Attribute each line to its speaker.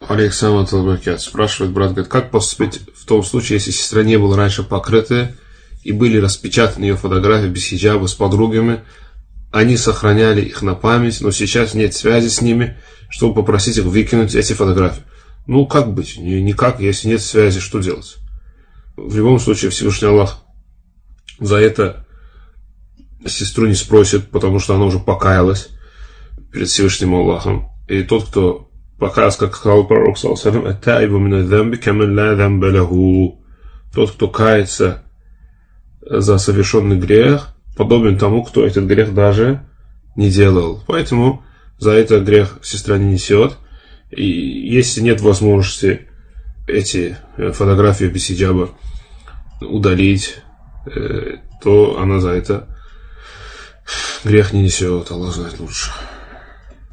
Speaker 1: Александр Талбакят спрашивает, брат, говорит, как поступить в том случае, если сестра не была раньше покрыта и были распечатаны ее фотографии без хиджаба с подругами, они сохраняли их на память, но сейчас нет связи с ними, чтобы попросить их выкинуть эти фотографии. Ну, как быть? Никак, если нет связи, что делать? В любом случае, Всевышний Аллах за это сестру не спросит, потому что она уже покаялась перед Всевышним Аллахом. И тот, кто покаялся, как сказал пророк, тот, кто кается за совершенный грех, подобен тому, кто этот грех даже не делал. Поэтому за это грех сестра не несет. И если нет возможности эти фотографии без хиджаба удалить, то она за это грех не несет. Аллах знает лучше.